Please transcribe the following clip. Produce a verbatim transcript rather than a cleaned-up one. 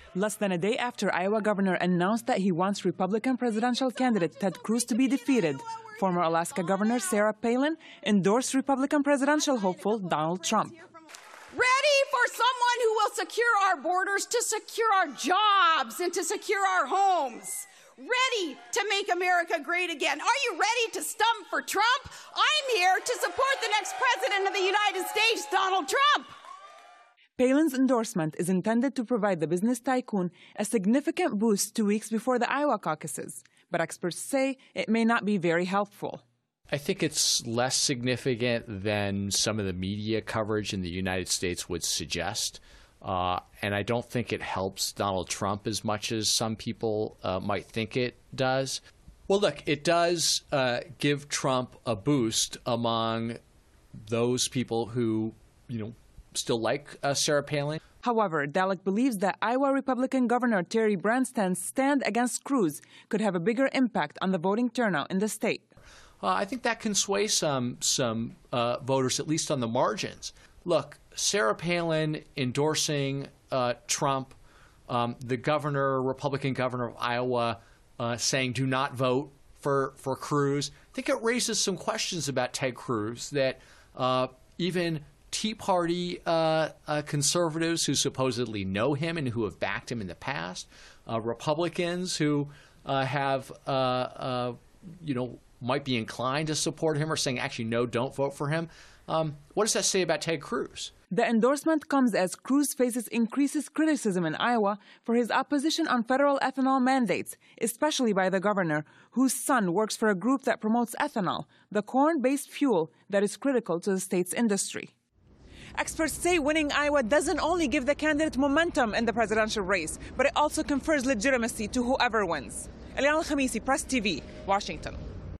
Less than a day after Iowa governor announced that he wants Republican presidential candidate Ted Cruz to be defeated, former Alaska Governor Sarah Palin endorsed Republican presidential hopeful Donald Trump. Ready for someone who will secure our borders, to secure our jobs, and to secure our homes. Ready to make America great again. Are you ready to stump for Trump? I'm here to support the next president of the United States, Donald Trump. Palin's endorsement is intended to provide the business tycoon a significant boost two weeks before the Iowa caucuses, but experts say it may not be very helpful. I think it's less significant than some of the media coverage in the United States would suggest. Uh, and I don't think it helps Donald Trump as much as some people uh, might think it does. Well, look, it does uh, give Trump a boost among those people who, you know, still like uh, Sarah Palin. However, Dalek believes that Iowa Republican Governor Terry Branstad's stand against Cruz could have a bigger impact on the voting turnout in the state. Uh, I think that can sway some some uh, voters, at least on the margins. Look, Sarah Palin endorsing uh, Trump, um, the governor, Republican governor of Iowa, uh, saying do not vote for, for Cruz. I think it raises some questions about Ted Cruz that uh, even Tea Party uh, uh, conservatives who supposedly know him and who have backed him in the past, uh, Republicans who uh, have, uh, uh, you know, might be inclined to support him or saying, actually, no, don't vote for him. Um, what does that say about Ted Cruz? The endorsement comes as Cruz faces increases criticism in Iowa for his opposition on federal ethanol mandates, especially by the governor, whose son works for a group that promotes ethanol, the corn-based fuel that is critical to the state's industry. Experts say winning Iowa doesn't only give the candidate momentum in the presidential race, but it also confers legitimacy to whoever wins. Eliana Al-Khamisi, Press T V, Washington.